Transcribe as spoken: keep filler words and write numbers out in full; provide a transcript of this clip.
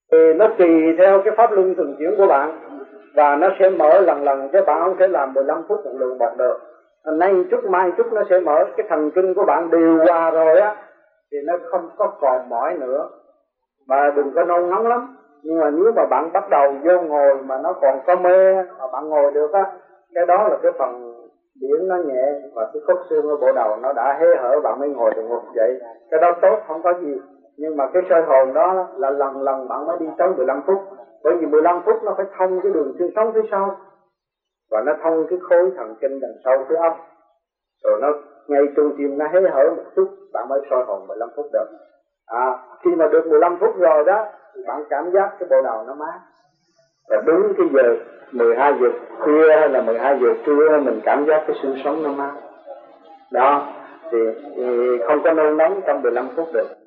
Thì nó tùy theo cái pháp luân thường chuyển của bạn, và nó sẽ mở lần lần, chứ bạn không thể làm mười lăm phút một lượng một được. Nay chút mai chút nó sẽ mở. Cái thần kinh của bạn điều hòa rồi á thì nó không có còn mỏi nữa. Mà đừng có nôn nóng lắm. Nhưng mà nếu mà bạn bắt đầu vô ngồi mà nó còn có mê mà bạn ngồi được á, cái đó là cái phần điển nó nhẹ, và cái khớp xương ở bộ đầu nó đã hé hở, bạn mới ngồi được ngục dậy. Cái đó tốt, không có gì. Nhưng mà cái soi hồn đó là lần lần bạn mới đi tới mười lăm phút. Bởi vì mười lăm phút nó phải thông cái đường xương sống phía sau, và nó thông cái khối thần kinh đằng sau phía óc, rồi nó ngay trung tim nó hé hở một chút, bạn mới soi hồn mười lăm phút được. À, khi mà được mười lăm phút rồi đó thì bạn cảm giác cái bộ đầu nó mát. Và đúng cái giờ mười hai giờ khuya hay là mười hai giờ trưa mình cảm giác cái xương sống nó mát. Đó thì, thì không có nôn nóng trong mười lăm phút được.